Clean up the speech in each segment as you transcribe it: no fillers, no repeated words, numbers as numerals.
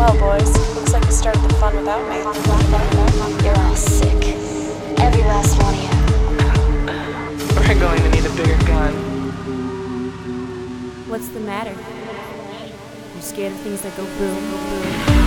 Well, boys, looks like you started the fun without me. You're all sick. Every last one of you. We're going to need a bigger gun. What's the matter? You scared of things that go boom, boom?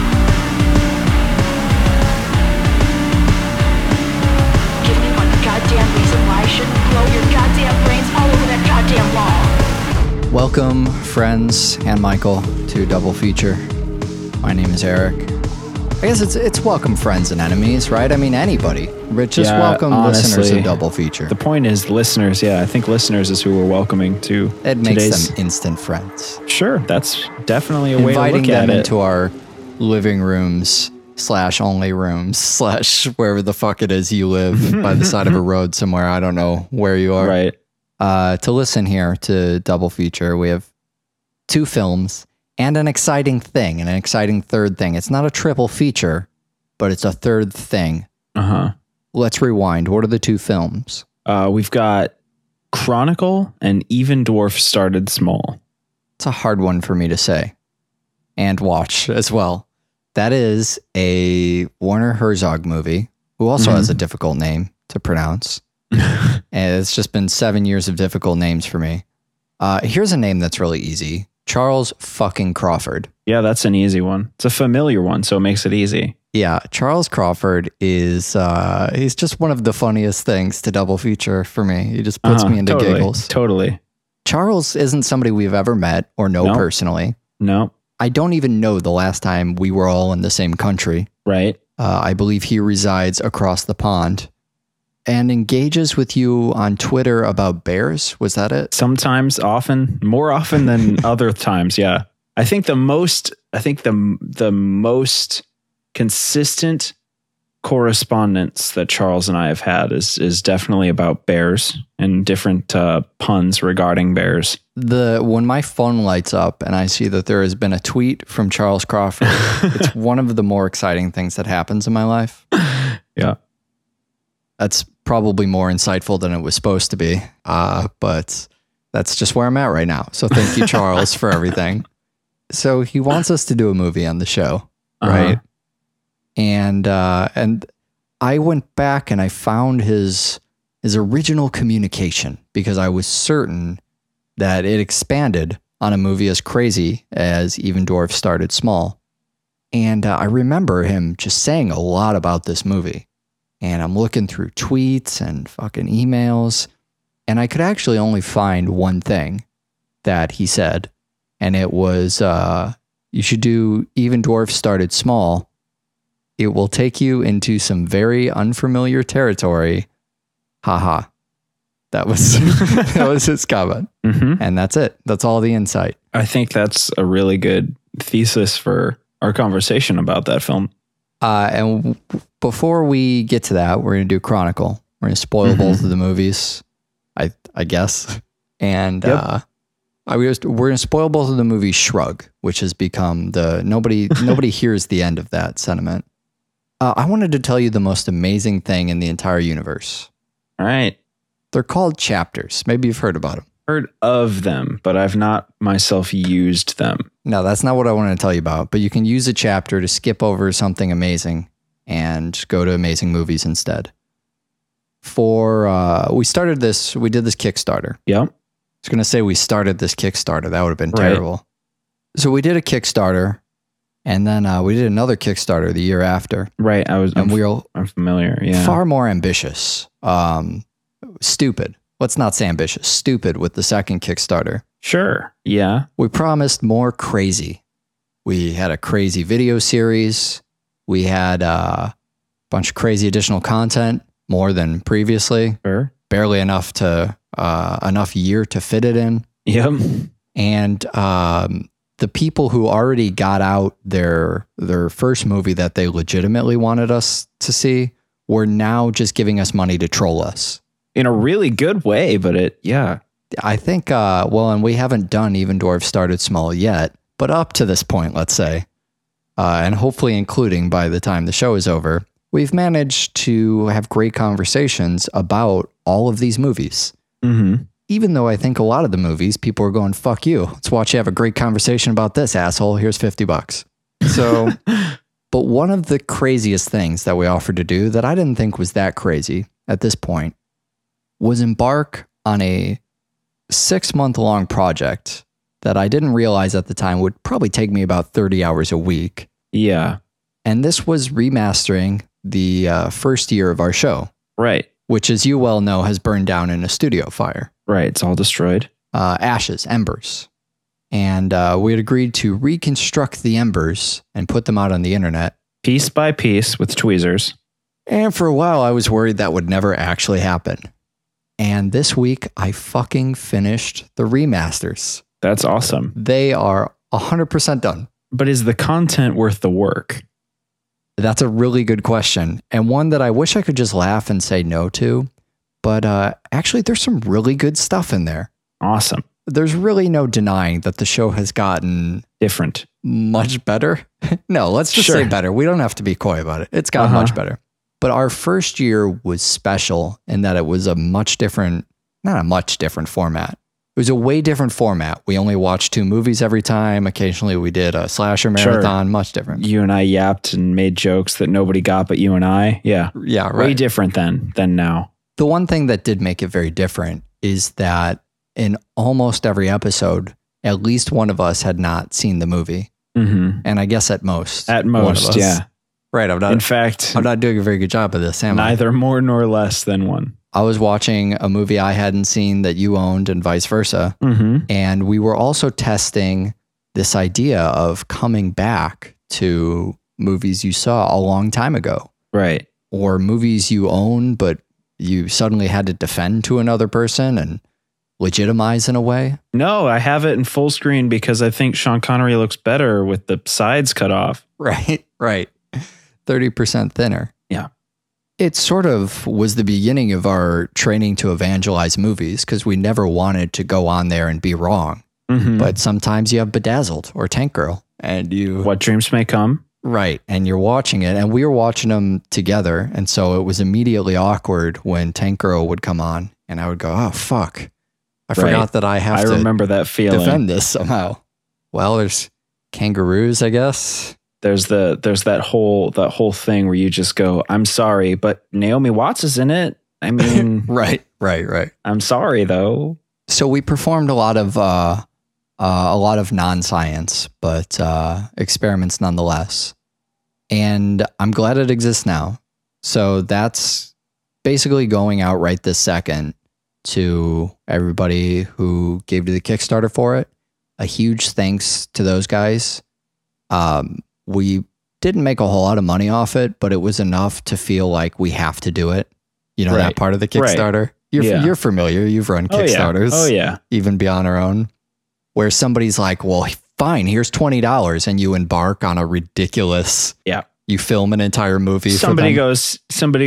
Give me one goddamn reason why I shouldn't blow your goddamn brains all over that goddamn wall. Welcome, friends and Michael, to Double Feature. My name is Eric. I guess it's welcome friends and enemies, right? I mean, anybody. Just welcome honestly, listeners of Double Feature. The point is listeners, I think listeners is who we're welcoming to It makes today's... them instant friends. Sure, that's definitely a way to Inviting look at them it. into our living rooms / only rooms / wherever the fuck it is you live by the side of a road somewhere. I don't know where you are. Right. To listen here to Double Feature, we have 2 films and an exciting thing, and an exciting third thing. It's not a triple feature, but it's a third thing. Uh-huh. Let's rewind. What are the 2 films? We've got Chronicle and Even Dwarf Started Small. It's a hard one for me to say and watch as well. That is a Werner Herzog movie, who also has a difficult name to pronounce. And it's just been 7 years of difficult names for me. Here's a name that's really easy. Charles fucking Crawford. Yeah, that's an easy one. It's a familiar one, so it makes it easy. Yeah, Charles Crawford is, he's just one of the funniest things to Double Feature for me. He just puts me into giggles. Totally. Charles isn't somebody we've ever met or know personally. No. I don't even know the last time we were all in the same country. Right. I believe he resides across the pond and engages with you on Twitter about bears. Was that it? Sometimes, often, more often than other times. Yeah. I think the most consistent correspondence that Charles and I have had is definitely about bears and different puns regarding bears. When my phone lights up and I see that there has been a tweet from Charles Crawford, it's one of the more exciting things that happens in my life. Yeah. That's probably more insightful than it was supposed to be. But that's just where I'm at right now. So thank you, Charles, for everything. So he wants us to do a movie on the show, right? And I went back and I found his original communication because I was certain that it expanded on a movie as crazy as Even Dwarf Started Small. And I remember him just saying a lot about this movie. And I'm looking through tweets and fucking emails, and I could actually only find one thing that he said. And it was, you should do Even Dwarf Started Small. It will take you into some very unfamiliar territory. Haha. That was that was his comment. And that's it. That's all the insight. I think that's a really good thesis for our conversation about that film. And before we get to that, we're going to do Chronicle. We're going to spoil both of the movies, I guess. And we're going to spoil both of the movies Shrug, which has become nobody hears the end of that sentiment. I wanted to tell you the most amazing thing in the entire universe. All right. They're called chapters. Maybe you've heard about them. Heard of them, but I've not myself used them. No, that's not what I wanted to tell you about. But you can use a chapter to skip over something amazing and go to amazing movies instead. We did this Kickstarter. Yep. I was going to say we started this Kickstarter. That would have been terrible. So we did a Kickstarter, and then we did another Kickstarter the year after. Right. I'm familiar. Yeah. Far more ambitious. Stupid. Let's not say ambitious. Stupid with the second Kickstarter. Sure. Yeah. We promised more crazy. We had a crazy video series. We had a bunch of crazy additional content, more than previously. Sure. Barely enough year to fit it in. Yep. And the people who already got out their first movie that they legitimately wanted us to see were now just giving us money to troll us. In a really good way, but I think, and we haven't done Even Dwarf Started Small yet, but up to this point, let's say, and hopefully including by the time the show is over, we've managed to have great conversations about all of these movies. Even though I think a lot of the movies, people are going, fuck you. Let's watch you have a great conversation about this, asshole. Here's $50. So, but one of the craziest things that we offered to do that I didn't think was that crazy at this point was embark on a 6-month-long project that I didn't realize at the time would probably take me about 30 hours a week. Yeah. And this was remastering the first year of our show, Right. which, as you well know, has burned down in a studio fire. Right. It's all destroyed. Ashes, embers. And we had agreed to reconstruct the embers and put them out on the internet. Piece by piece with tweezers. And for a while, I was worried that would never actually happen. And this week, I fucking finished the remasters. That's awesome. They are 100% done. But is the content worth the work? That's a really good question. And one that I wish I could just laugh and say no to. But actually, there's some really good stuff in there. Awesome. There's really no denying that the show has gotten Different. much better. No, let's just say better. We don't have to be coy about it. It's gotten much better. But our first year was special in that it was a much different, not a much different format. It was a way different format. We only watched 2 movies every time. Occasionally we did a slasher marathon, much different. You and I yapped and made jokes that nobody got but you and I. Yeah. Yeah, right. Way different than now. The one thing that did make it very different is that in almost every episode, at least one of us had not seen the movie. Mm-hmm. And I guess at most. At one of most, us. yeah. Right. In fact, I'm not doing a very good job of this, am I? neither more nor less than one. I was watching a movie I hadn't seen that you owned and vice versa. Mm-hmm. And we were also testing this idea of coming back to movies you saw a long time ago. Right. Or movies you own, but you suddenly had to defend to another person and legitimize in a way. No, I have it in full screen because I think Sean Connery looks better with the sides cut off. Right. 30% thinner. Yeah. It sort of was the beginning of our training to evangelize movies because we never wanted to go on there and be wrong. Mm-hmm. But sometimes you have Bedazzled or Tank Girl and you... What Dreams May Come. Right. And you're watching it and we were watching them together. And so it was immediately awkward when Tank Girl would come on and I would go, oh, fuck. I forgot that I have to remember that feeling. defend this somehow. Well, there's kangaroos, I guess. There's that whole thing where you just go, I'm sorry, but Naomi Watts is in it. I mean, Right. I'm sorry though. So we performed a lot of non-science, but experiments nonetheless. And I'm glad it exists now. So that's basically going out right this second to everybody who gave to the Kickstarter for it. A huge thanks to those guys. We didn't make a whole lot of money off it, but it was enough to feel like we have to do it. You know, Right. that part of the Kickstarter. Right. You're familiar. You've run Kickstarters. Oh yeah. Even beyond our own, where somebody's like, well, fine, here's $20. And you embark on a ridiculous, Yeah. you film an entire movie. Somebody for them. goes,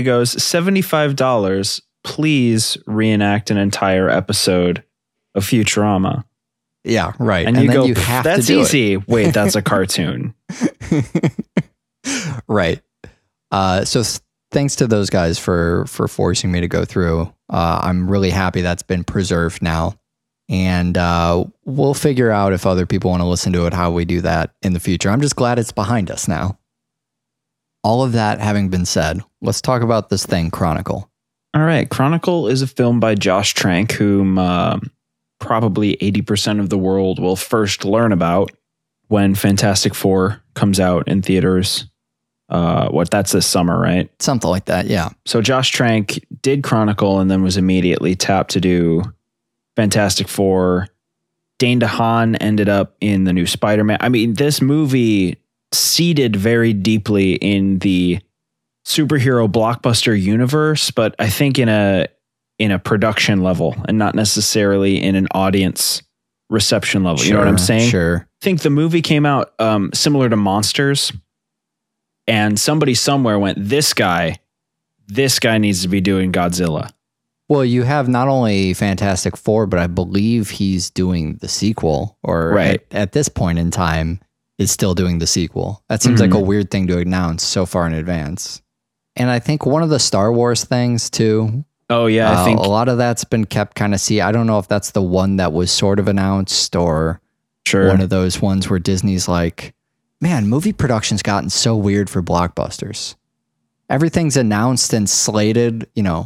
$75. Please reenact an entire episode of Futurama. Yeah, right. And you then go, you have that's to do easy. Wait, that's a cartoon. it. Right. So thanks to those guys for forcing me to go through. I'm really happy that's been preserved now. And we'll figure out if other people want to listen to it, how we do that in the future. I'm just glad it's behind us now. All of that having been said, let's talk about this thing, Chronicle. All right. Chronicle is a film by Josh Trank, whom probably 80% of the world will first learn about when Fantastic Four comes out in theaters. That's this summer, right? Something like that, yeah. So Josh Trank did Chronicle and then was immediately tapped to do Fantastic Four. Dane DeHaan ended up in the new Spider-Man. I mean, this movie seeded very deeply in the superhero blockbuster universe, but I think in a production level and not necessarily in an audience reception level. You know what I'm saying? Sure. I think the movie came out similar to Monsters, and somebody somewhere went, this guy needs to be doing Godzilla. Well, you have not only Fantastic Four, but I believe he's doing the sequel, or Right. at this point in time, is still doing the sequel. That seems like a weird thing to announce so far in advance. And I think one of the Star Wars things too, Oh yeah, I think a lot of that's been kept kind of I don't know if that's the one that was sort of announced or sure. one of those ones where Disney's like, man, movie production's gotten so weird for blockbusters. Everything's announced and slated,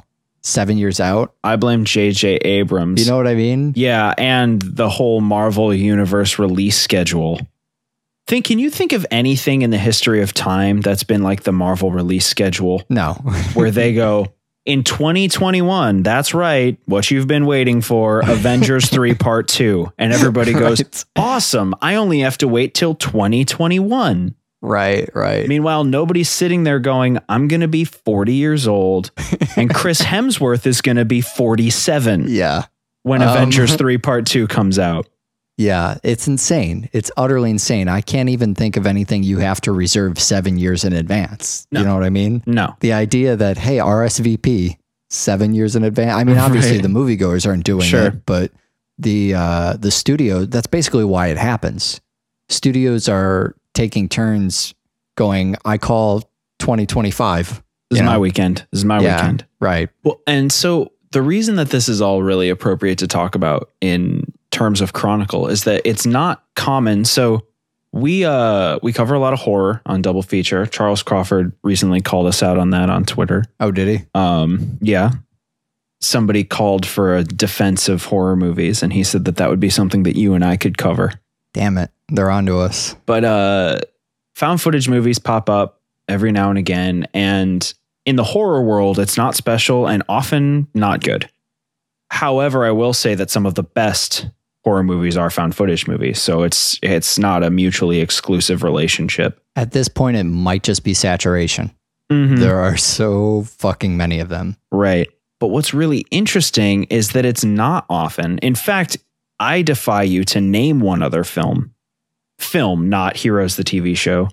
7 years out. I blame J.J. Abrams. You know what I mean? Yeah, and the whole Marvel Universe release schedule. Can you think of anything in the history of time that's been like the Marvel release schedule? No. Where they go, in 2021, that's right, what you've been waiting for, Avengers 3 Part 2. And everybody goes, Right. awesome, I only have to wait till 2021. Right. Meanwhile, nobody's sitting there going, I'm going to be 40 years old and Chris Hemsworth is going to be 47 Yeah. when Avengers 3 Part 2 comes out. Yeah. It's insane. It's utterly insane. I can't even think of anything you have to reserve 7 years in advance. No. You know what I mean? No. The idea that, hey, RSVP 7 years in advance. I mean, obviously Right. the moviegoers aren't doing Sure. it, but the studio, that's basically why it happens. Studios are taking turns going, I call 2025. This is my weekend. This is my weekend. Right. Well, and so the reason that this is all really appropriate to talk about in terms of Chronicle is that it's not common. So we cover a lot of horror on Double Feature. Charles Crawford recently called us out on that on Twitter. Oh, did he? Yeah. Somebody called for a defense of horror movies, and he said that would be something that you and I could cover. Damn it. They're onto us. But found footage movies pop up every now and again. And in the horror world, it's not special and often not good. However, I will say that some of the best horror movies are found footage movies. So it's not a mutually exclusive relationship. At this point, it might just be saturation. Mhm. There are so fucking many of them. Right. But what's really interesting is that it's not often. In fact, I defy you to name one other film, not Heroes, the TV show,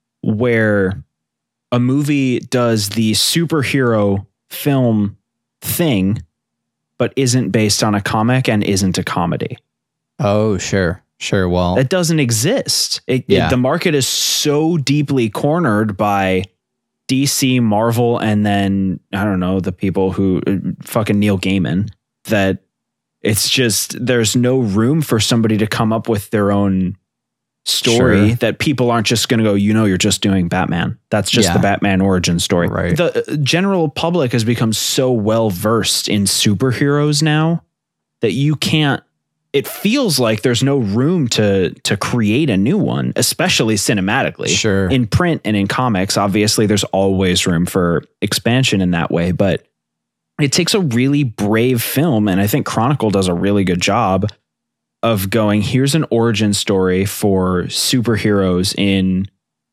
where a movie does the superhero film thing, but isn't based on a comic and isn't a comedy. Oh, sure. Well, That doesn't exist. Yeah. The market is so deeply cornered by DC, Marvel, and then, I don't know, the people who fucking Neil Gaiman, that it's just, there's no room for somebody to come up with their own story. Sure. That people aren't just going to go, you're just doing Batman. That's just Yeah. the Batman origin story. Right. The general public has become so well versed in superheroes now that you can't, it feels like there's no room to create a new one, especially cinematically. Sure. In print and in comics, obviously there's always room for expansion in that way, but it takes a really brave film, and I think Chronicle does a really good job of going, here's an origin story for superheroes in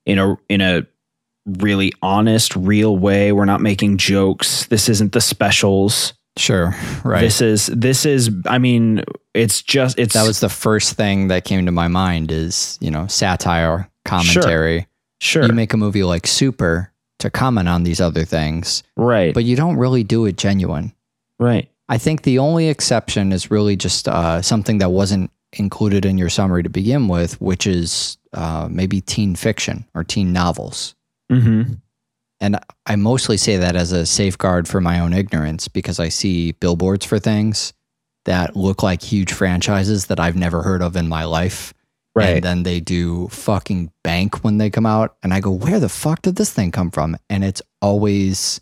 a really honest, real way. We're not making jokes. This isn't the specials. sure. Right. This is, I mean, it's That was the first thing that came to my mind is, satire, commentary. sure. You make a movie like Super to comment on these other things, Right. but you don't really do it genuine. Right. I think the only exception is really just something that wasn't included in your summary to begin with, which is maybe teen fiction or teen novels. Mm-hmm. And I mostly say that as a safeguard for my own ignorance because I see billboards for things that look like huge franchises that I've never heard of in my life. Right. And then they do fucking bank when they come out. And I go, where the fuck did this thing come from? And it's always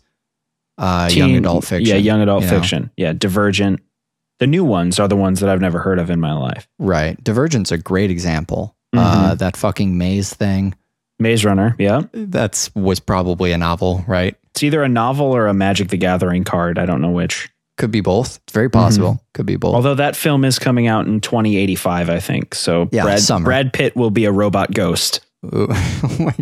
young adult fiction. Yeah, young adult you know? fiction. Yeah, Divergent. The new ones are the ones that I've never heard of in my life. Right. Divergent's a great example. Mhm. That fucking maze thing. Maze Runner. Yeah. Was probably a novel, right? It's either a novel or a Magic the Gathering card. I don't know which. Could be both. It's very possible. Could be both. Although that film is coming out in 2085, I think. So Yeah, summer. Brad Pitt will be a robot ghost. Ooh, oh my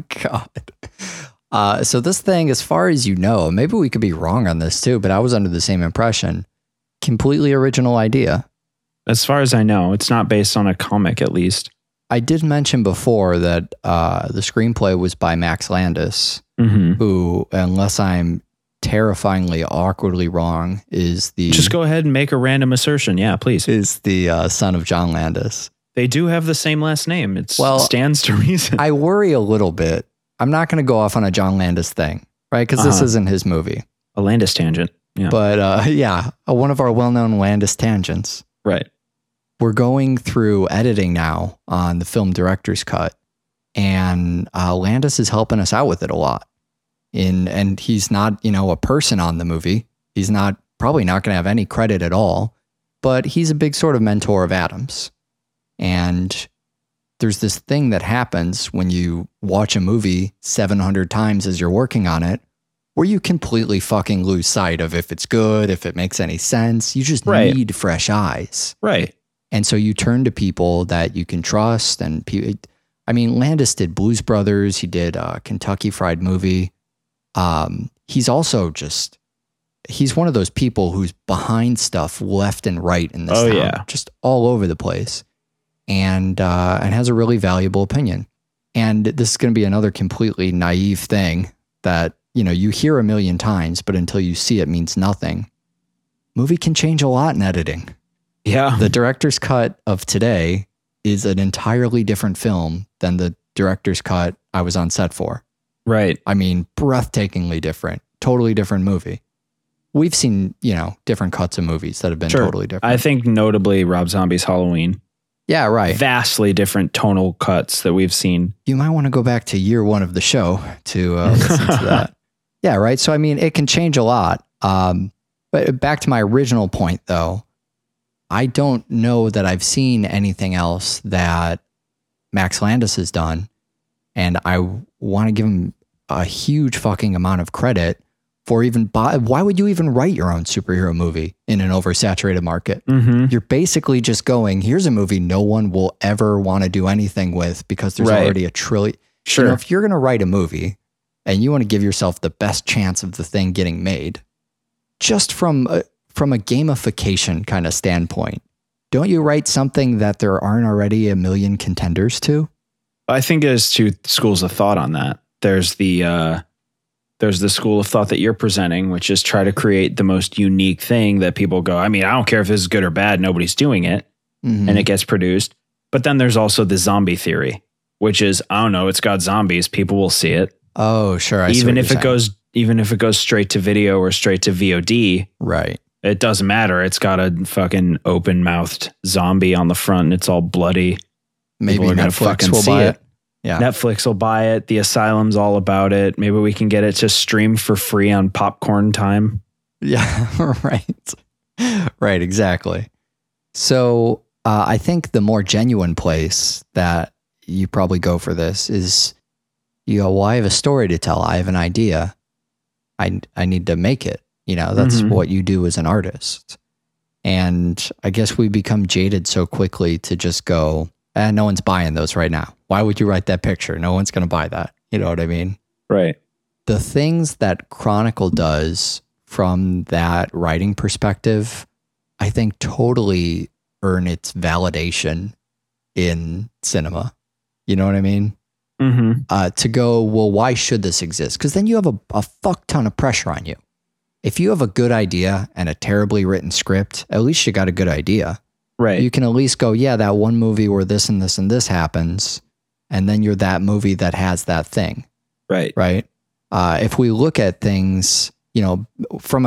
God. So this thing, as far as you know, maybe we could be wrong on this too, but I was under the same impression. Completely original idea. As far as I know, it's not based on a comic, at least. I did mention before that the screenplay was by Max Landis, Mm-hmm. who, unless I'm terrifyingly awkwardly wrong, is the Just go ahead and make a random assertion. Yeah, please. is the son of John Landis. They do have the same last name. It Well, stands to reason. I worry a little bit. I'm not going to go off on a John Landis thing, right? Because this isn't his movie. A Landis tangent. Yeah. But yeah, one of our well-known Landis tangents. Right. We're going through editing now on the film director's cut. and Landis is helping us out with it a lot. And he's not, a person on the movie. He's probably not going to have any credit at all, but he's a big sort of mentor of Adams. And there's this thing that happens when you watch a movie 700 times as you're working on it, where you completely fucking lose sight of if it's good, if it makes any sense. You just need fresh eyes. Right. And so you turn to people that you can trust. And Landis did Blues Brothers. He did Kentucky Fried Movie. He's also he's one of those people who's behind stuff left and right in this town, just all over the place, and has a really valuable opinion. And this is going to be another completely naive thing that, you hear a million times, but until you see it means nothing. Movie can change a lot in editing. Yeah. The director's cut of today is an entirely different film than the director's cut I was on set for. Right. Breathtakingly different, totally different movie. We've seen, different cuts of movies that have been totally different. I think notably Rob Zombie's Halloween. Yeah, right. Vastly different tonal cuts that we've seen. You might want to go back to year one of the show to listen to that. Yeah, right. So, it can change a lot. But back to my original point, though, I don't know that I've seen anything else that Max Landis has done. And I want to give him a huge fucking amount of credit for why would you even write your own superhero movie in an oversaturated market? Mm-hmm. You're basically just going, here's a movie no one will ever want to do anything with because there's already a trillion. Sure. If you're going to write a movie and you want to give yourself the best chance of the thing getting made, just from a gamification kind of standpoint, don't you write something that there aren't already a million contenders to? I think there's two schools of thought on that. There's the school of thought that you're presenting, which is try to create the most unique thing that people go, I don't care if this is good or bad, nobody's doing it, and it gets produced. But then there's also the zombie theory, which is, I don't know, it's got zombies, people will see it. Oh, sure. Even if it goes straight to video or straight to VOD, right? It doesn't matter. It's got a fucking open-mouthed zombie on the front, and it's all bloody. Maybe Netflix will buy it. Yeah. Netflix will buy it. The Asylum's all about it. Maybe we can get it to stream for free on Popcorn Time. Yeah, right. Right, exactly. So I think the more genuine place that you probably go for this is, you go, well, I have a story to tell. I have an idea. I need to make it. That's what you do as an artist. And I guess we become jaded so quickly to just go, no one's buying those right now. Why would you write that picture? No one's going to buy that. You know what I mean? Right. The things that Chronicle does from that writing perspective, I think totally earn its validation in cinema. You know what I mean? Mm-hmm. To go, well, why should this exist? Because then you have a fuck ton of pressure on you. If you have a good idea and a terribly written script, at least you got a good idea. Right. You can at least go, yeah, that one movie where this and this and this happens, and then you're that movie that has that thing. Right. Right. If we look at things, from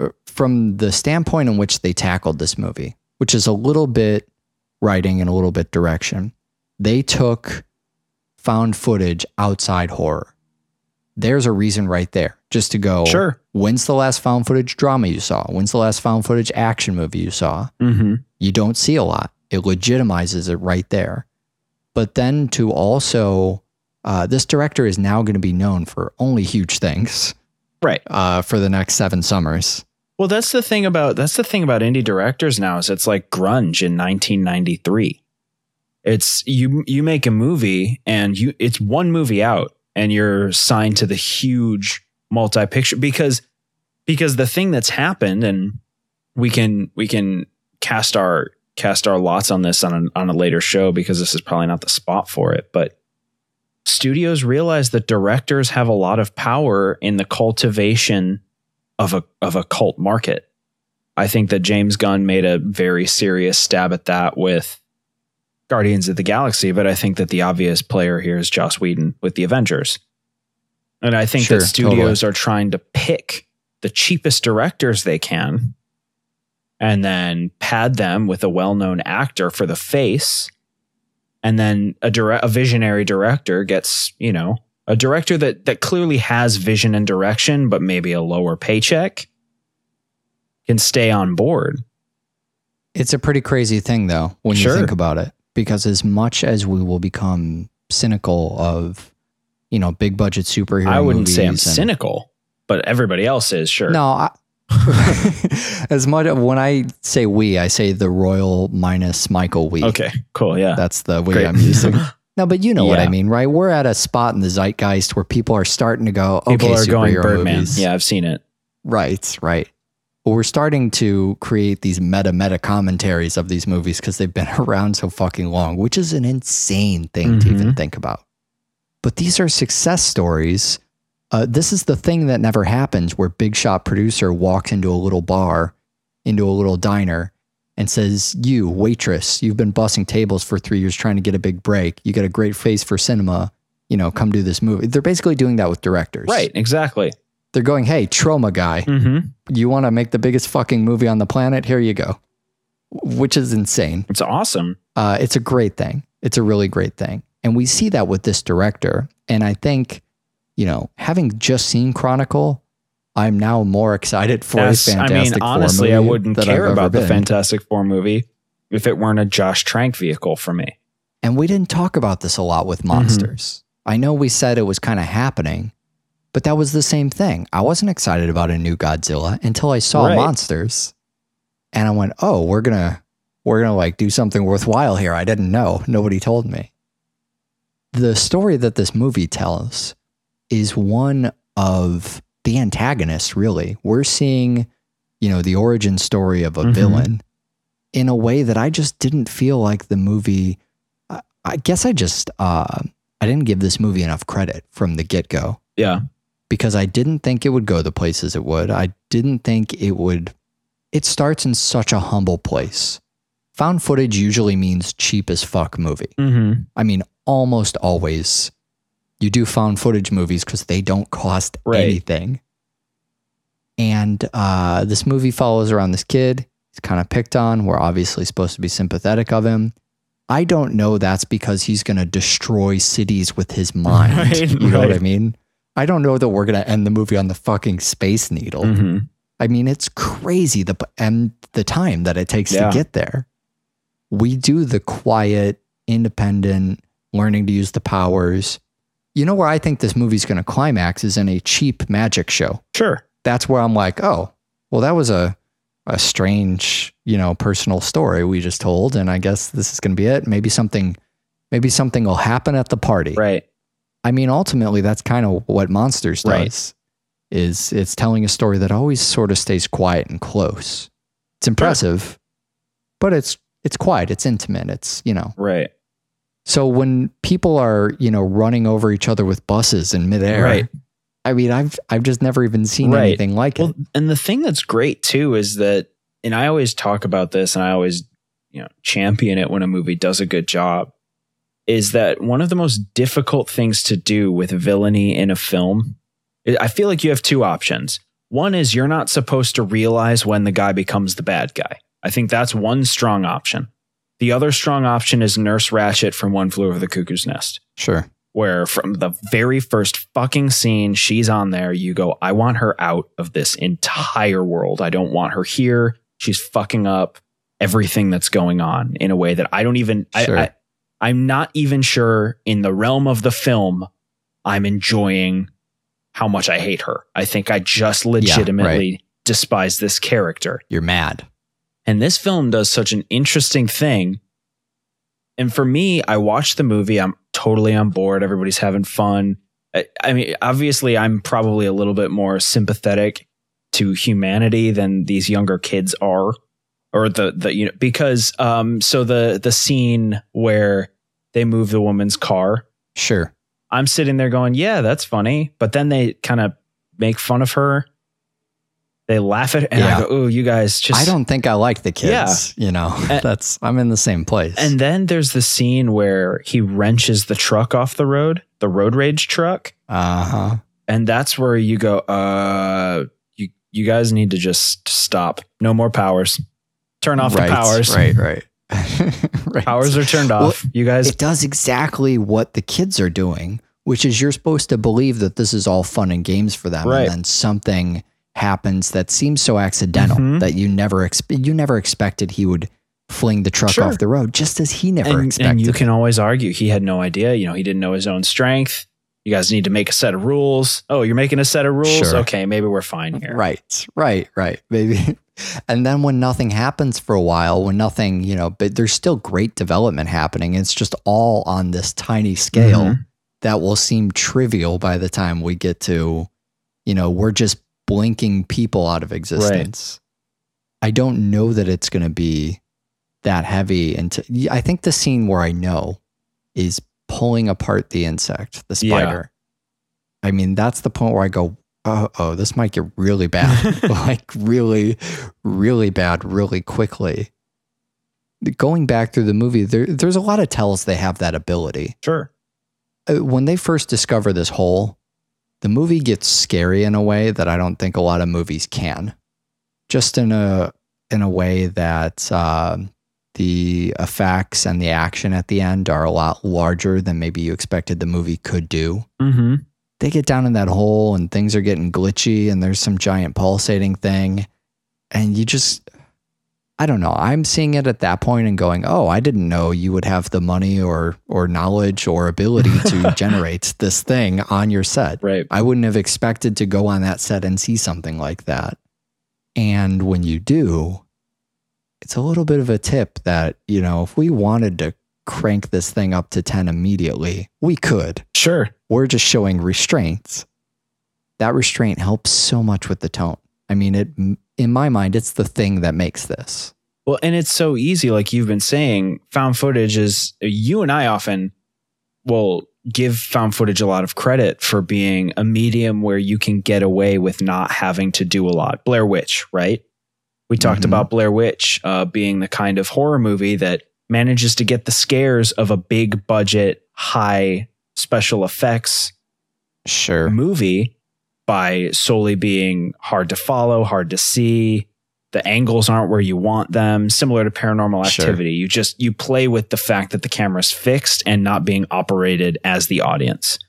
the standpoint in which they tackled this movie, which is a little bit writing and a little bit direction, they took found footage outside horror. There's a reason right there, just to go, sure. When's the last found footage drama you saw? When's the last found footage action movie you saw? Mm-hmm. You don't see a lot. It legitimizes it right there. But then to also, this director is now going to be known for only huge things, right? For the next 7 summers. Well, that's the thing about indie directors now is it's like grunge in 1993. It's you make a movie and it's one movie out and you're signed to the huge multi-picture because the thing that's happened, and we can cast our lots on this on a later show because this is probably not the spot for it, but studios realize that directors have a lot of power in the cultivation of a cult market. I think that James Gunn made a very serious stab at that with Guardians of the Galaxy, but I think that the obvious player here is Joss Whedon with the Avengers. And I think that studios are trying to pick the cheapest directors they can and then pad them with a well-known actor for the face And then a visionary director gets, a director that clearly has vision and direction, but maybe a lower paycheck, can stay on board. It's a pretty crazy thing, though, when you think about it, because as much as we will become cynical of, big budget superhero movies. I wouldn't say I'm cynical, but everybody else is, sure. No, as much when I say we, I say the royal minus Michael we. Okay, cool. Yeah. That's the way I'm using. No, but you know what I mean, right? We're at a spot in the zeitgeist where people are starting to go, okay, people are going Birdman. Movies. Yeah, I've seen it. Right. Well, we're starting to create these meta commentaries of these movies because they've been around so fucking long, which is an insane thing to even think about. But these are success stories. This is the thing that never happens, where big shot producer walks into a little bar, into a little diner, and says, you, waitress, you've been bussing tables for 3 years trying to get a big break. You got a great face for cinema. Come do this movie. They're basically doing that with directors. Right, exactly. They're going, hey, trauma guy, you want to make the biggest fucking movie on the planet? Here you go. Which is insane. It's awesome. It's a great thing. It's a really great thing. And we see that with this director. And I think, having just seen Chronicle, I'm now more excited for a Fantastic Four honestly, movie. I wouldn't care about the Fantastic Four movie if it weren't a Josh Trank vehicle for me. And we didn't talk about this a lot with Monsters. I know we said it was kind of happening, but that was the same thing. I wasn't excited about a new Godzilla until I saw Monsters. And I went, oh, we're gonna like do something worthwhile here. I didn't know. Nobody told me. The story that this movie tells is one of the antagonist, really. We're seeing, the origin story of a villain in a way that I just didn't feel like the movie. I guess I didn't give this movie enough credit from the get-go. Yeah. Because I didn't think it would go the places it would. I didn't think it would. It starts in such a humble place. Found footage usually means cheap as fuck movie. I mean, almost always you do found footage movies because they don't cost anything. And this movie follows around this kid. He's kind of picked on. We're obviously supposed to be sympathetic of him. I don't know that's because he's going to destroy cities with his mind. You know what I mean? I don't know that we're going to end the movie on the fucking Space Needle. I mean, it's crazy the time that it takes to get there. We do the quiet, independent, learning to use the powers. You know where I think this movie's going to climax is in a cheap magic show. Sure. That's where I'm like, oh, well, that was a strange, personal story we just told. And I guess this is going to be it. Maybe something will happen at the party. Right. I mean, ultimately, that's kind of what Monsters does. Is it's telling a story that always sort of stays quiet and close. It's impressive, but it's quiet. It's intimate. It's, Right. So when people are, running over each other with buses in midair, right. I mean, I've just never even seen anything like it. And the thing that's great too is that, and I always talk about this and I always, champion it when a movie does a good job, is that one of the most difficult things to do with villainy in a film, I feel like you have two options. One is you're not supposed to realize when the guy becomes the bad guy. I think that's one strong option. The other strong option is Nurse Ratched from One Flew Over the Cuckoo's Nest. Sure. Where from the very first fucking scene she's on there, you go, I want her out of this entire world. I don't want her here. She's fucking up everything that's going on in a way that I don't even, sure. I'm not even sure in the realm of the film, I'm enjoying how much I hate her. I think I just legitimately despise this character. You're mad. And this film does such an interesting thing. And for me, I watched the movie. I'm totally on board. Everybody's having fun. I mean, obviously, I'm probably a little bit more sympathetic to humanity than these younger kids are, or because so the scene where they move the woman's car. Sure. I'm sitting there going, yeah, that's funny. But then they kind of make fun of her. They laugh at it, and I go, "Oh, you guys just." I don't think I like the kids. Yeah. I'm in the same place. And then there's the scene where he wrenches the truck off the road rage truck. And that's where you go, you guys need to just stop. No more powers. Turn off the powers. Right. Right. Powers are turned off. You guys, It does exactly what the kids are doing, which is you're supposed to believe that this is all fun and games for them. Right. And then something happens that seems so accidental that you never expected he would fling the truck Sure. off the road, just as he never expected. and you it. can always argue he had no idea. You know, he didn't know his own strength. You guys need to make a set of rules. Oh, you're making a set of rules? Sure. Okay, maybe we're fine here. Right. Maybe. And then when nothing happens for a while, when nothing, but there's still great development happening. It's just all on this tiny scale Mhm. that will seem trivial by the time we get to, we're just blinking people out of existence. I don't know that it's going to be that heavy. I think the scene where I know is pulling apart the insect, the spider. I mean, that's the point where I go, oh, this might get really bad, like really, really bad, really quickly. Going back through the movie, there's a lot of tells they have that ability. Sure. When they first discover this hole, the movie gets scary in a way that I don't think a lot of movies can. Just in a way that the effects and the action at the end are a lot larger than maybe you expected the movie could do. Mm-hmm. They get down in that hole and things are getting glitchy and there's some giant pulsating thing. And you just, I don't know. I'm seeing it at that point and going, oh, I didn't know you would have the money or knowledge or ability to generate this thing on your set. Right. I wouldn't have expected to go on that set and see something like that. And when you do, it's a little bit of a tip that, if we wanted to crank this thing up to 10 immediately, we could. Sure. We're just showing restraints. That restraint helps so much with the tone. I mean, in my mind, it's the thing that makes this. Well, and it's so easy, like you've been saying, found footage is, you and I often will give found footage a lot of credit for being a medium where you can get away with not having to do a lot. Blair Witch, right? We talked about Blair Witch being the kind of horror movie that manages to get the scares of a big budget, high special effects movie by solely being hard to follow, hard to see. The angles aren't where you want them. Similar to Paranormal Activity. You play with the fact that the camera's fixed and not being operated as the audience.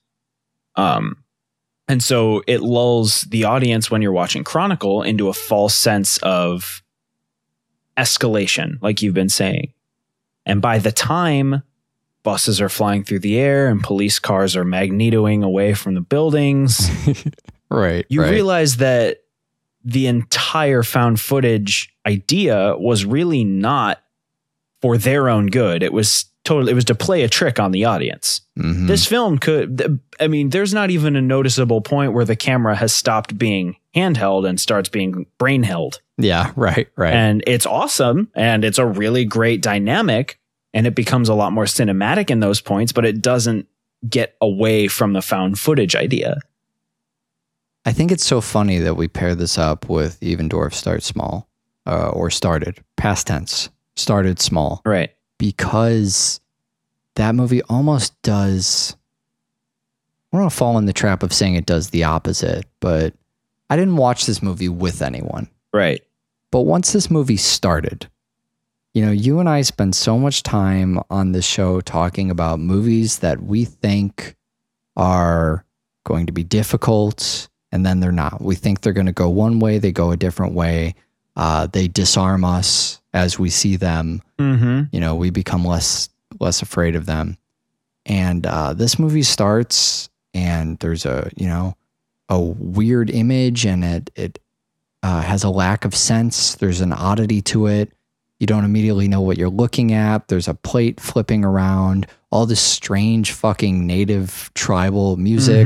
And so it lulls the audience when you're watching Chronicle into a false sense of escalation, like you've been saying. And by the time buses are flying through the air and police cars are magnetoing away from the buildings, you realize that the entire found footage idea was really not for their own good. It was to play a trick on the audience. Mm-hmm. This film there's not even a noticeable point where the camera has stopped being handheld and starts being brain held. Yeah, right. And it's awesome. And it's a really great dynamic. And it becomes a lot more cinematic in those points, but it doesn't get away from the found footage idea. I think it's so funny that we pair this up with Even Dwarf Start Small, or started, past tense, started small. Right. Because that movie almost does, I don't want to fall in the trap of saying it does the opposite, but I didn't watch this movie with anyone. Right. But once this movie started, you and I spend so much time on this show talking about movies that we think are going to be difficult, and then they're not. We think they're going to go one way, they go a different way. They disarm us as we see them. Mm-hmm. We become less afraid of them. And this movie starts, and there's a weird image, and it has a lack of sense. There's an oddity to it. You don't immediately know what you're looking at. There's a plate flipping around, all this strange fucking native tribal music.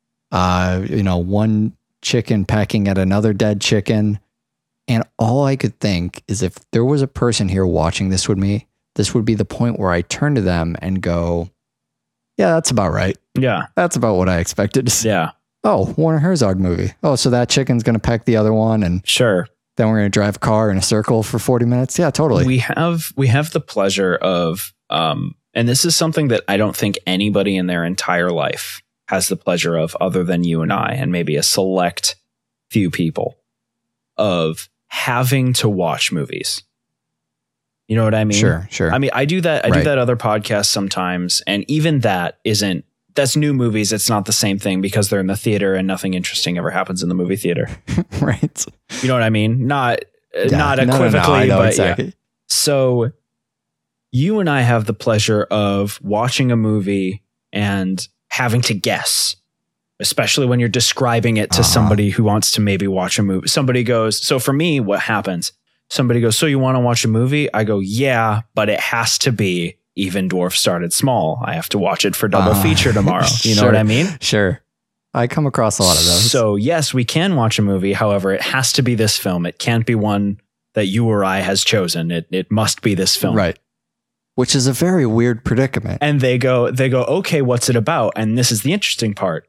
One chicken pecking at another dead chicken. And all I could think is, if there was a person here watching this with me, this would be the point where I turn to them and go, yeah, that's about right. Yeah. That's about what I expected to see. Yeah. Oh, Werner Herzog movie. Oh, so that chicken's going to peck the other one, and sure. Then we're going to drive a car in a circle for 40 minutes. Yeah, totally. We have the pleasure of, and this is something that I don't think anybody in their entire life has the pleasure of, other than you and I, and maybe a select few people, of having to watch movies. You know what I mean? Sure. I mean, I do that. I do Right. that other podcast sometimes. And even that's new movies. It's not the same thing because they're in the theater and nothing interesting ever happens in the movie theater. Right. You know what I mean? Not No, equivocally, I know but exactly. yeah. So you and I have the pleasure of watching a movie and having to guess, especially when you're describing it to somebody who wants to maybe watch a movie. Somebody goes, so for me, what happens? Somebody goes, so you want to watch a movie? I go, yeah, but it has to be Even Dwarfs Started Small. I have to watch it for double feature tomorrow. You know what I mean? Sure. I come across a lot of those. So yes, we can watch a movie. However, it has to be this film. It can't be one that you or I has chosen. It must be this film. Right. Which is a very weird predicament. And they go, okay, what's it about? And this is the interesting part.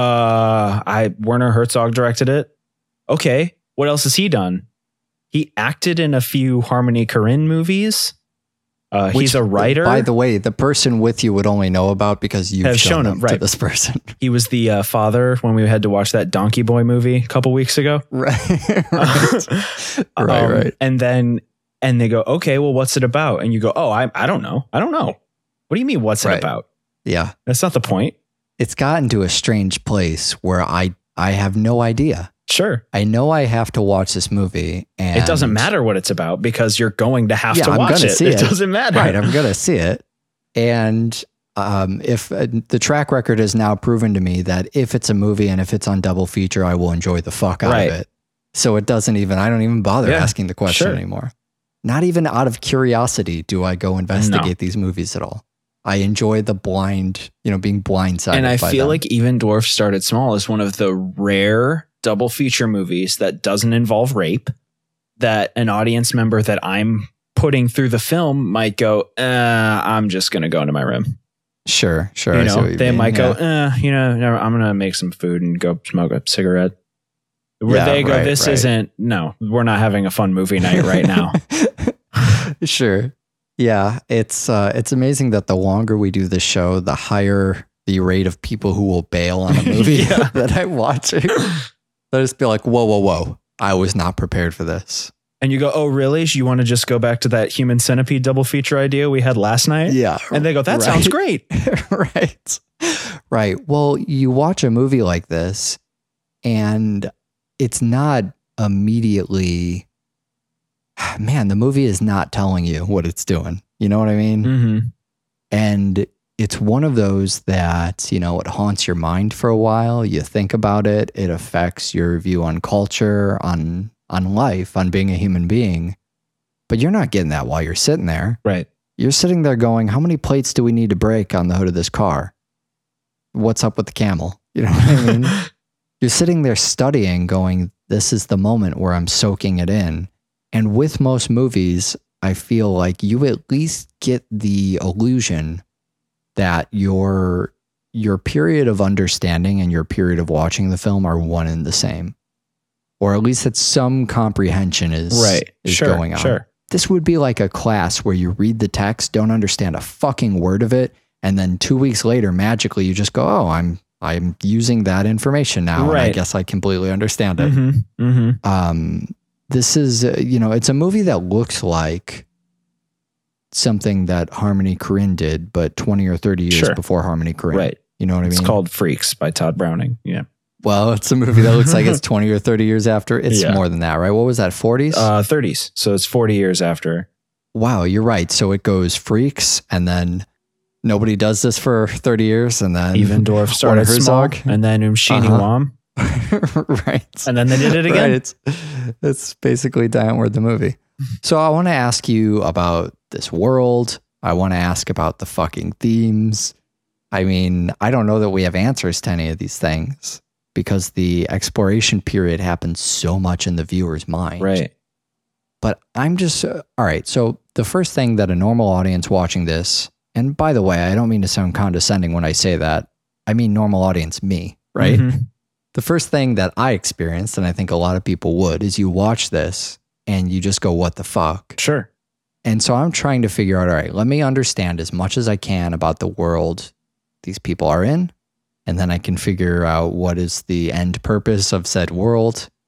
Werner Herzog directed it. Okay. What else has he done? He acted in a few Harmony Korine movies. He's a writer. By the way, the person with you would only know about because you've Have shown him, them to right. this person. He was the father when we had to watch that Donkey Boy movie a couple weeks ago. Right. Right. And they go, okay, well, what's it about? And you go, oh, I don't know. I don't know. What do you mean? What's it about? Yeah. That's not the point. It's gotten to a strange place where I have no idea. Sure. I know I have to watch this movie, and It doesn't matter what it's about because you're going to have to I'm watch gonna it. see It doesn't matter. Right. I'm going to see it. And if the track record has now proven to me that if it's a movie and if it's on double feature, I will enjoy the fuck out of it. So I don't even bother asking the question anymore. Not even out of curiosity do I go investigate these movies at all. I enjoy the blind, being blindsided. And I by feel them. like Even Dwarfs Started Small is one of the rare double feature movies that doesn't involve rape, that an audience member that I'm putting through the film might go, I'm just going to go into my room. Sure. You I see know, what you they mean, might yeah. go, I'm going to make some food and go smoke a cigarette. Where Yeah, they go, right, this right. isn't, no, we're not having a fun movie night right now. Sure. Yeah. It's amazing that the longer we do this show, the higher the rate of people who will bail on a movie that I'm watching. They'll just be like, whoa. I was not prepared for this. And you go, oh, really? You want to just go back to that Human Centipede double feature idea we had last night? Yeah. And they go, that sounds great. Right. Well, you watch a movie like this and it's not immediately, man, the movie is not telling you what it's doing. You know what I mean? Mm-hmm. And it's one of those that, it haunts your mind for a while. You think about it. It affects your view on culture, on life, on being a human being. But you're not getting that while you're sitting there. Right. You're sitting there going, how many plates do we need to break on the hood of this car? What's up with the camel? You know what I mean? You're sitting there studying, going, this is the moment where I'm soaking it in. And with most movies, I feel like you at least get the illusion that your period of understanding and your period of watching the film are one and the same. Or at least that some comprehension is going on. Sure. This would be like a class where you read the text, don't understand a fucking word of it, and then 2 weeks later, magically, you just go, oh, I'm using that information now, and I guess I completely understand it. Mm-hmm. Mm-hmm. This is, it's a movie that looks like something that Harmony Korine did, but 20 or 30 years before Harmony Korine. Right. You know what I mean? It's called Freaks by Todd Browning. Yeah. Well, it's a movie that looks like it's 20 or 30 years after. It's more than that, right? What was that, 40s? 30s. So it's 40 years after. Wow, you're right. So it goes Freaks, and then nobody does this for 30 years, and then Even Dwarfs Started Small, and then Umshini Wam. Right. And then they did it again. Right. It's basically Downward the movie. So I want to ask you about this world. I want to ask about the fucking themes. I mean, I don't know that we have answers to any of these things because the exploration period happens so much in the viewer's mind. Right. But I'm just, all right. So the first thing that a normal audience watching this, and by the way, I don't mean to sound condescending when I say that. I mean normal audience, me, right? Mm-hmm. The first thing that I experienced, and I think a lot of people would, is you watch this and you just go, what the fuck? Sure. And so I'm trying to figure out, all right, let me understand as much as I can about the world these people are in. And then I can figure out what is the end purpose of said world.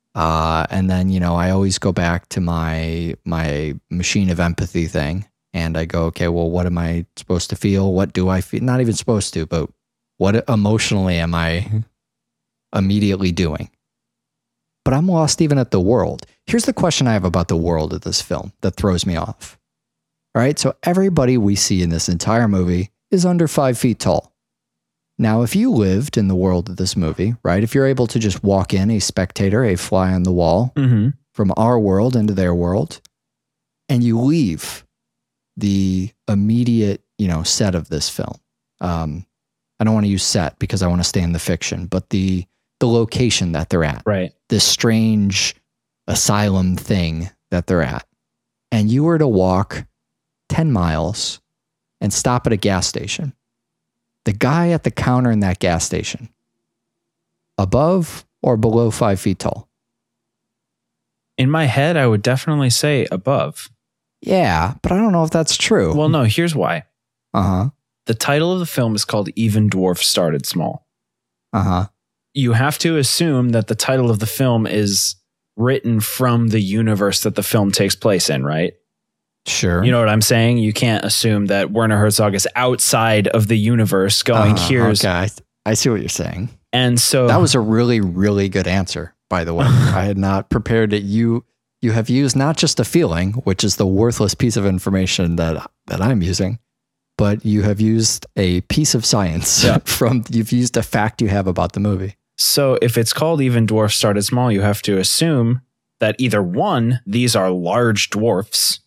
And then, I always go back to my machine of empathy thing. And I go, okay, well, what am I supposed to feel? What do I feel? Not even supposed to, but what emotionally am I immediately doing? But I'm lost even at the world. Here's the question I have about the world of this film that throws me off. All right, so everybody we see in this entire movie is under 5 feet tall. Now, if you lived in the world of this movie, right, if you're able to just walk in, a spectator, a fly on the wall, from our world into their world, and you leave the immediate, set of this film. I don't want to use set because I want to stay in the fiction, but the location that they're at, Right. this strange asylum thing that they're at, and you were to walk 10 miles and stop at a gas station. The guy at the counter in that gas station, above or below 5 feet tall? In my head, I would definitely say above. Yeah, but I don't know if that's true. Well, no, here's why. Uh-huh. The title of the film is called Even Dwarfs Started Small. Uh-huh. You have to assume that the title of the film is written from the universe that the film takes place in, right? Sure. You know what I'm saying? You can't assume that Werner Herzog is outside of the universe going, here's... Okay, I see what you're saying. And so... That was a really, really good answer, by the way. I had not prepared it. You have used not just a feeling, which is the worthless piece of information that I'm using, but you have used a piece of science you've used a fact you have about the movie. So if it's called Even Dwarfs Started Small, you have to assume that either one, these are large dwarfs,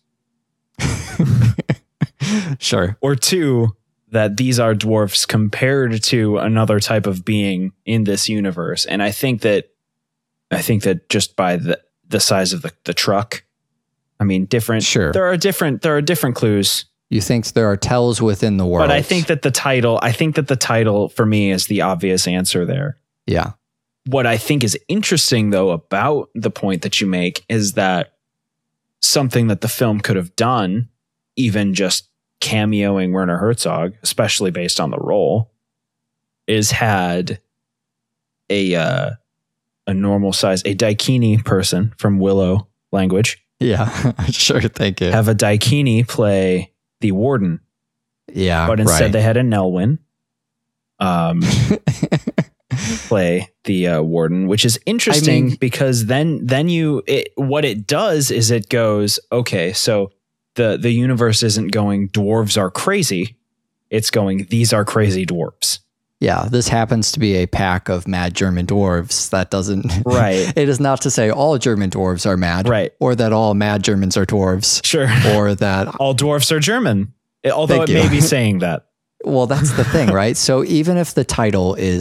Sure. or two, that these are dwarfs compared to another type of being in this universe. And I think that just by the size of the truck, I mean, different. Sure. There are different clues. You think there are tells within the world. But I think that the title for me is the obvious answer there. Yeah. What I think is interesting, though, about the point that you make is that something that the film could have done, even just cameoing Werner Herzog, especially based on the role, is had a normal size, a daikini person from Willow language. Yeah, sure. Thank you. Have a daikini play the warden. Yeah. But instead they had a Nelwyn play the warden, which is interesting because then what it does is it goes, okay, so the universe isn't going dwarves are crazy, it's going these are crazy dwarves. Yeah, this happens to be a pack of mad German dwarves. That doesn't right. It is not to say all German dwarves are mad, right, or that all mad Germans are dwarves, sure, or that all dwarfs are German. Although it may be saying that. Well, that's the thing, right? So even if the title is,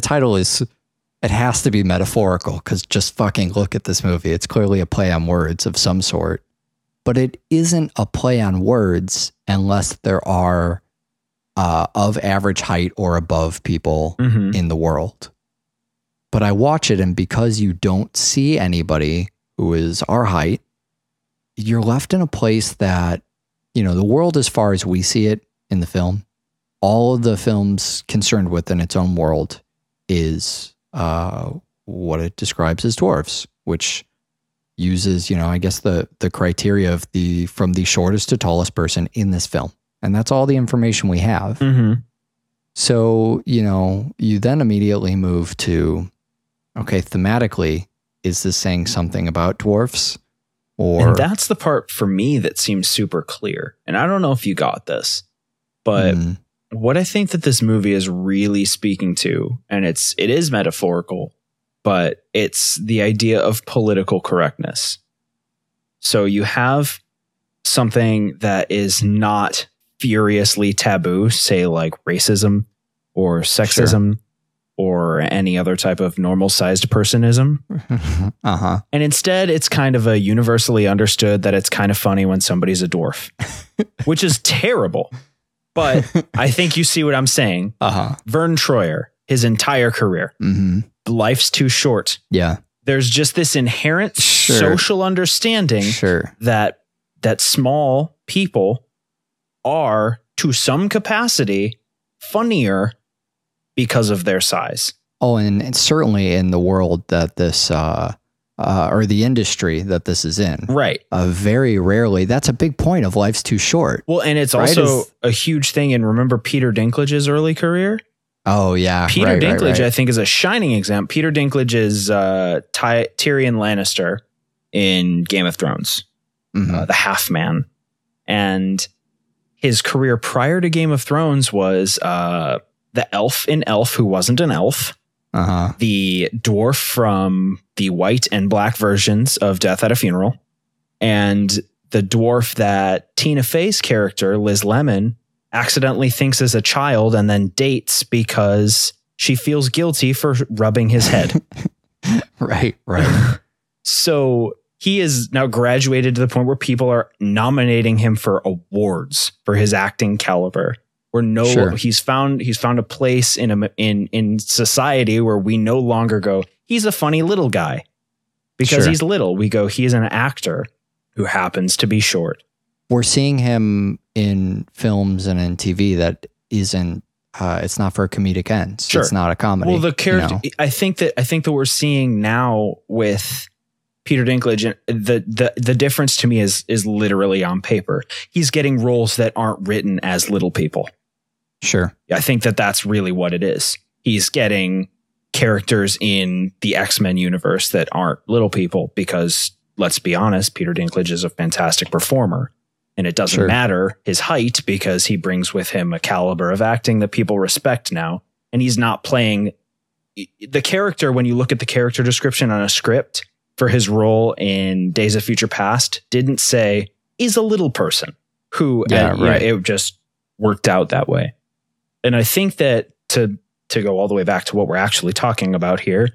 it has to be metaphorical because just fucking look at this movie. It's clearly a play on words of some sort, but it isn't a play on words unless there are of average height or above people in the world. But I watch it, and because you don't see anybody who is our height, you're left in a place that, the world as far as we see it in the film, all of the film's concerned with in its own world is what it describes as dwarves, which uses, I guess the criteria of from the shortest to tallest person in this film. And that's all the information we have. So, you then immediately move to, okay, thematically, is this saying something about dwarfs? And that's the part for me that seems super clear. And I don't know if you got this, but what I think that this movie is really speaking to, and it is metaphorical, but it's the idea of political correctness. So you have something that is not furiously taboo, say like racism or sexism or any other type of normal sized personism. And instead it's kind of a universally understood that it's kind of funny when somebody's a dwarf, which is terrible. But I think you see what I'm saying. Vern Troyer, his entire career, life's too short. Yeah. There's just this inherent social understanding that small people are, to some capacity, funnier because of their size. Oh, and certainly in the world that this or the industry that this is in. Right. Very rarely. That's a big point of Life's Too Short. Well, and it's Right, also is- a huge thing. And remember Peter Dinklage's early career? Oh, yeah. Peter right, Dinklage, right. I think, is a shining example. Peter Dinklage is Tyrion Lannister in Game of Thrones, Mhm. the half man. And his career prior to Game of Thrones was the elf in Elf, who wasn't an elf, Uh-huh. the dwarf from the white and black versions of Death at a Funeral, and the dwarf that Tina Fey's character, Liz Lemon, accidentally thinks is a child and then dates because she feels guilty for rubbing his head. Right, right. So he is now graduated to the point where people are nominating him for awards for his acting caliber. Sure. He's found a place in society where we no longer go, he's a funny little guy because Sure. he's little. We go, he's an actor who happens to be short. We're seeing him in films and in TV that isn't, it's not for comedic ends. Sure. It's not a comedy. Well, the character, you know? I think that we're seeing now with Peter Dinklage, the difference to me is literally on paper. He's getting roles that aren't written as little people. Sure. I think that's really what it is. He's getting characters in the X-Men universe that aren't little people because, let's be honest, Peter Dinklage is a fantastic performer. And it doesn't Sure. matter his height because he brings with him a caliber of acting that people respect now. And he's not playing the character. When you look at the character description on a script for his role in Days of Future Past, didn't say he's a little person who, Yeah, and, you know, right. it just worked out that way. And I think that to go all the way back to what we're actually talking about here,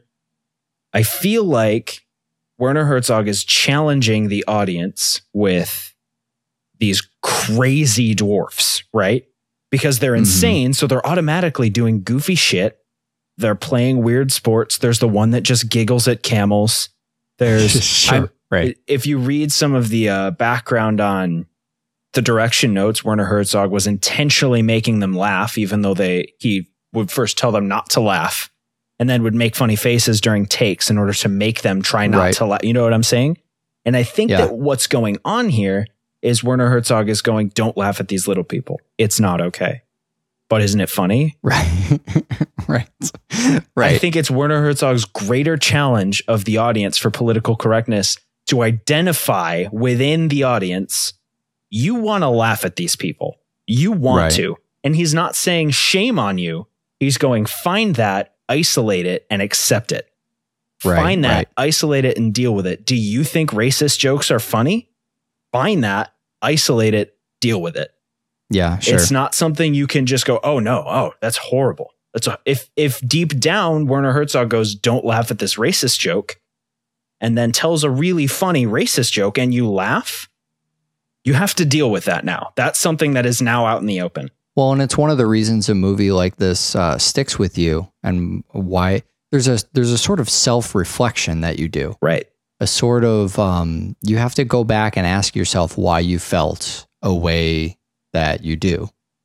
I feel like Werner Herzog is challenging the audience with these crazy dwarfs, right? Because they're insane. So they're automatically doing goofy shit. They're playing weird sports. There's the one that just giggles at camels. There's Sure. Right. If you read some of the background on the direction notes, Werner Herzog was intentionally making them laugh, even though he would first tell them not to laugh and then would make funny faces during takes in order to make them try not Right. to laugh. You know what I'm saying? And I think Yeah. that what's going on here is Werner Herzog is going, don't laugh at these little people. It's not okay. But isn't it funny? Right. Right. Right. I think it's Werner Herzog's greater challenge of the audience for political correctness to identify within the audience, you want to laugh at these people. You want Right. to. And he's not saying shame on you. He's going, find that, isolate it, and accept it. Right, Find that, right. isolate it, and deal with it. Do you think racist jokes are funny? Find that, isolate it, deal with it. Yeah, sure. It's not something you can just go, oh no, oh, that's horrible. If deep down Werner Herzog goes, don't laugh at this racist joke, and then tells a really funny racist joke and you laugh, you have to deal with that now. That's something that is now out in the open. Well, and it's one of the reasons a movie like this sticks with you, and why there's a sort of self-reflection that you do. Right. A sort of you have to go back and ask yourself why you felt a way that you do.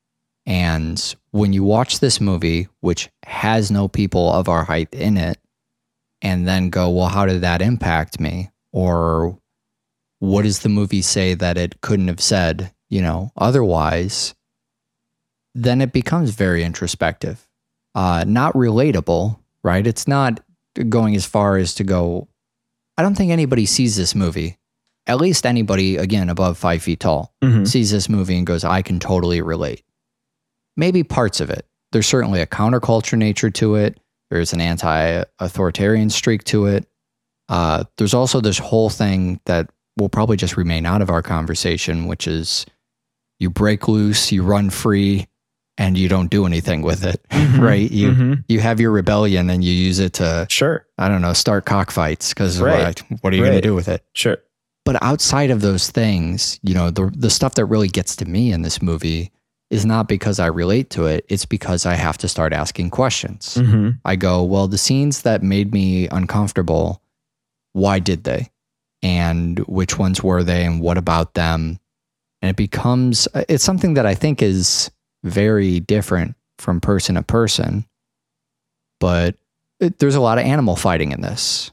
And when you watch this movie, which has no people of our height in it, and then go, well, how did that impact me? Or what does the movie say that it couldn't have said, otherwise? Then it becomes very introspective, not relatable, right? It's not going as far as to go, I don't think anybody sees this movie, at least anybody, again, above 5 feet tall, sees this movie and goes, I can totally relate. Maybe parts of it. There's certainly a counterculture nature to it. There's an anti-authoritarian streak to it. There's also this whole thing that will probably just remain out of our conversation, which is you break loose, you run free, and you don't do anything with it, right? You have your rebellion and you use it to, Sure. I don't know, start cockfights because Right. what are you going to do with it? Sure. But outside of those things, the stuff that really gets to me in this movie is not because I relate to it. It's because I have to start asking questions. I go, well, the scenes that made me uncomfortable, why did they? And which ones were they? And what about them? And it's something that I think is very different from person to person. But there's a lot of animal fighting in this.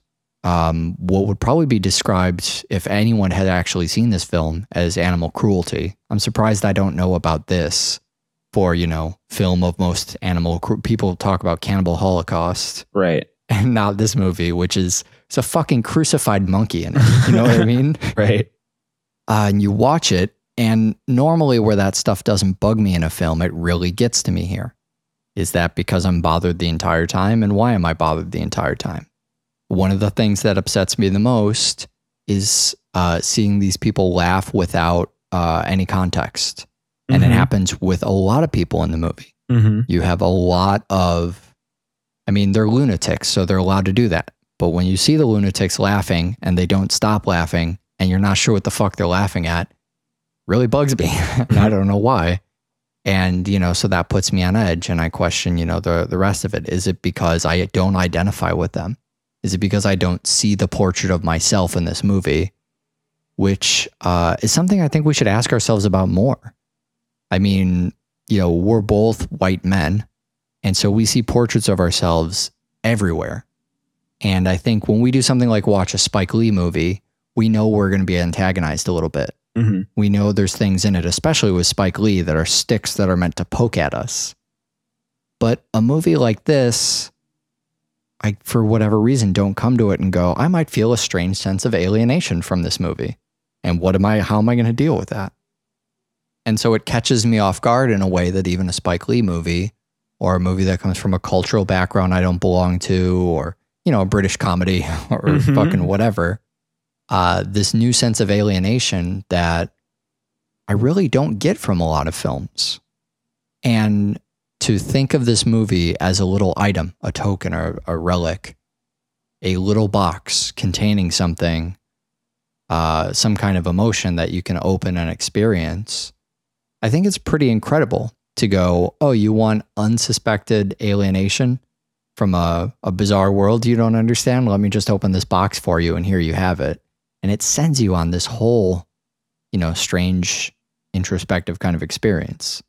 what would probably be described, if anyone had actually seen this film, as animal cruelty. I'm surprised I don't know about this for, film of most people talk about Cannibal Holocaust. Right. And not this movie, which is, it's a fucking crucified monkey in it. You know what I mean? Right. And you watch it, and normally where that stuff doesn't bug me in a film, it really gets to me here. Is that because I'm bothered the entire time? And why am I bothered the entire time? One of the things that upsets me the most is seeing these people laugh without any context. And it happens with a lot of people in the movie. You have a lot of, they're lunatics, so they're allowed to do that. But when you see the lunatics laughing and they don't stop laughing and you're not sure what the fuck they're laughing at, really bugs me. And I don't know why. And, so that puts me on edge, and I question, the rest of it. Is it because I don't identify with them? Is it because I don't see the portrait of myself in this movie? Which is something I think we should ask ourselves about more. We're both white men, and so we see portraits of ourselves everywhere. And I think when we do something like watch a Spike Lee movie, we know we're going to be antagonized a little bit. We know there's things in it, especially with Spike Lee, that are sticks that are meant to poke at us. But a movie like this, I, for whatever reason, don't come to it and go, I might feel a strange sense of alienation from this movie. And how am I going to deal with that? And so it catches me off guard in a way that even a Spike Lee movie, or a movie that comes from a cultural background I don't belong to, or, a British comedy or fucking whatever, this new sense of alienation that I really don't get from a lot of films. And to think of this movie as a little item, a token, or a relic, a little box containing something, some kind of emotion that you can open and experience, I think it's pretty incredible to go, oh, you want unsuspected alienation from a bizarre world you don't understand? Let me just open this box for you, and here you have it. And it sends you on this whole, strange, introspective kind of experience.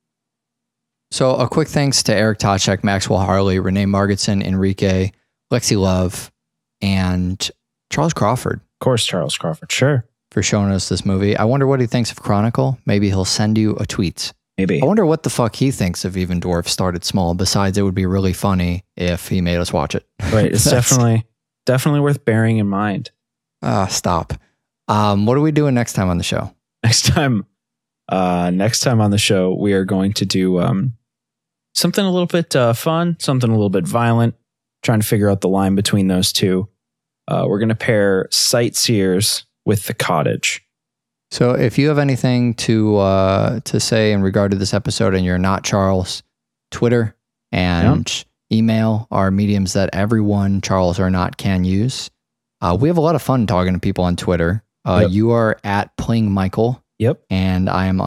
So a quick thanks to Eric Toczek, Maxwell Harley, Renee Margetson, Enrique, Lexi Love, and Charles Crawford. Of course, Charles Crawford. Sure. For showing us this movie. I wonder what he thinks of Chronicle. Maybe he'll send you a tweet. Maybe. I wonder what the fuck he thinks of Even Dwarf Started Small. Besides, it would be really funny if he made us watch it. Right. It's definitely worth bearing in mind. Stop. What are we doing next time on the show? Next time on the show, we are going to do something a little bit fun, something a little bit violent, trying to figure out the line between those two. We're going to pair Sightseers with The Cottage. So if you have anything to say in regard to this episode and you're not Charles, Twitter and email are mediums that everyone, Charles or not, can use. We have a lot of fun talking to people on Twitter. You are at Playing Michael. Yep. And I am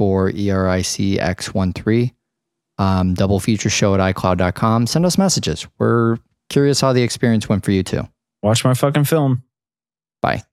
_ERICX13. Double feature show at iCloud.com. Send us messages. We're curious how the experience went for you too. Watch my fucking film. Bye.